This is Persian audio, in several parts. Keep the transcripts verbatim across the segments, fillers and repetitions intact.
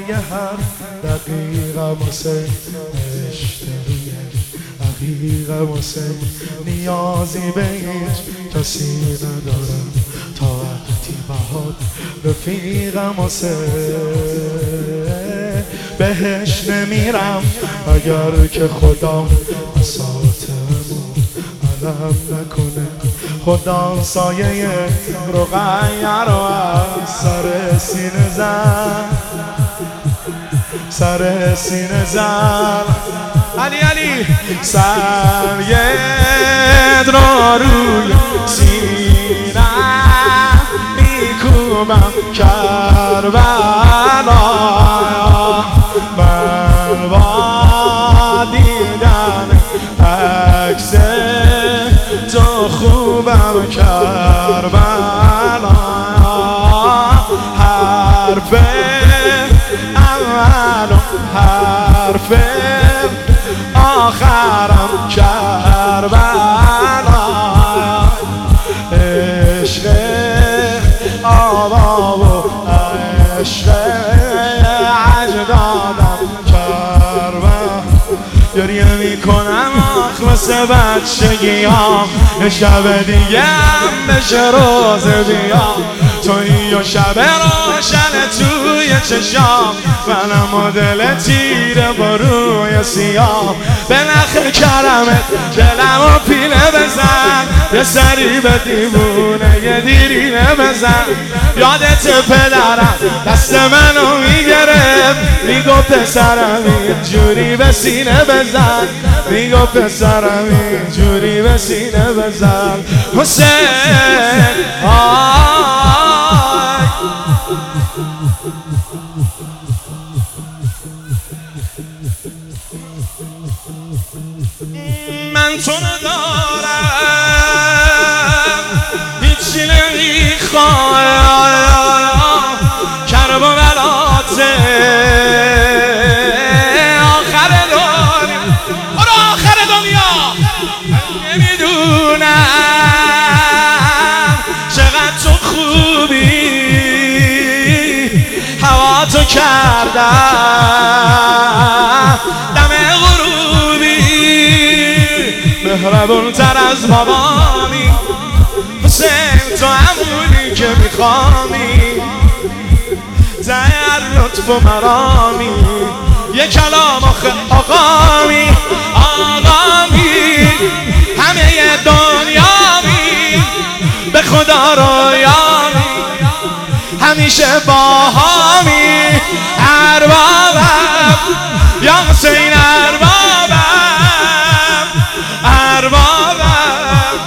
یه هر دقیقم واسه اشتروی عقیقم واسه نیازی به هیچ کسی ندارم تا وقتی بهات رفیقم واسه بهش نمیرم اگر که خدا بساطمو علم نکنه خدا سایه رقیه رو از سر سینه زن سر سینه زن علی علی سر ید رو روی سینه میکوبم کربلا من با دیدن عکس تو خوبم کربلا حرف اول و حرف آخرم کربلا عشق آبا و عشق اجدادم کربلا گریه میکنم آخ مثل بچگیام یه شب دیگه هم بشه روز بیام تویی و شب روشن توی چشام منم و دل تیره با روی سیاه به نخ کرمت دلم و پینه بزن یه سری به دیوونه یه دیرینه بزن یادت پدرم دست منو میگرفت میگو پسرم اینجوری به سینه بزن میگو پسرم اینجوری به سینه بزن حسین آی من تو ندارم هیچی نمیخوام کرب و بلاته آخر دنیا برو آخر دنیا نمیدونم چقدر تو خوبی هوا تو کردم دم غروبی مهربون تر از بابامی حسین تو همونی که میخوامی در لطف و مرامی یه کلام آخه آقامی آقامی همه دنیامی به خدا رویامی همیشه باهامی اربابم یا حسین اربابم اربابم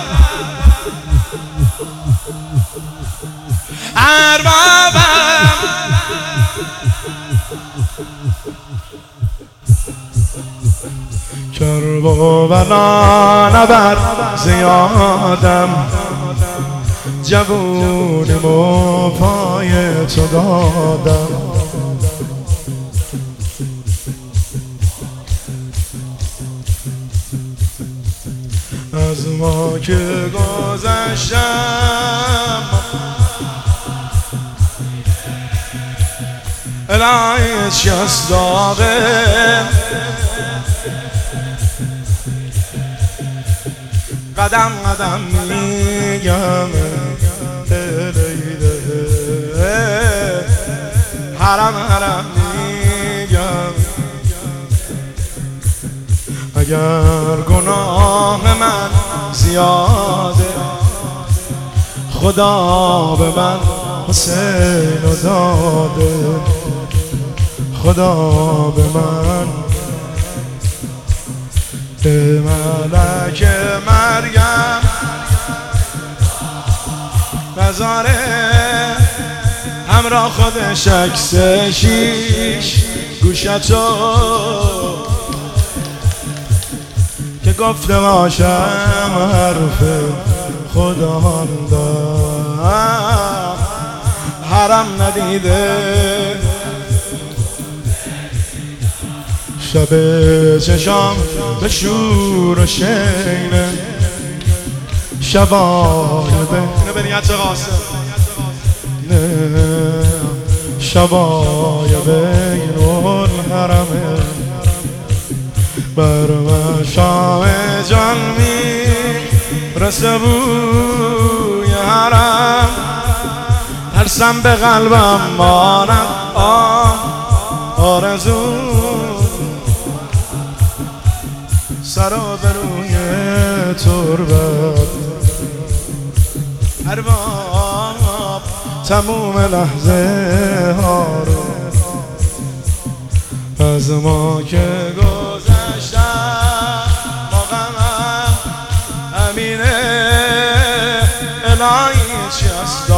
اربابم کرب و بلا نبر زیادم جوونم و پای تو دادم از ما که گذشتم الهی شست داغه قدم قدم میگم حرم حرم میگم اگر گناه من زیاده خدا به من حسین داده خدا به من به ملک مریم نظاره همراه خودش عکس شیش گوشتو که گفته باشم حرف خدا دارم حرم ندیده شب چشام به شور و شینه شبای به اینو بنیت قاسم شبای بین الحرمه بر مشام جان می رسه بوی حرم ترسم به قلبم ماند آه آرزو سرا به روی تربت ارباب تموم لحظه ها رو از ما که گذشتن با غمم امینه الهی چی است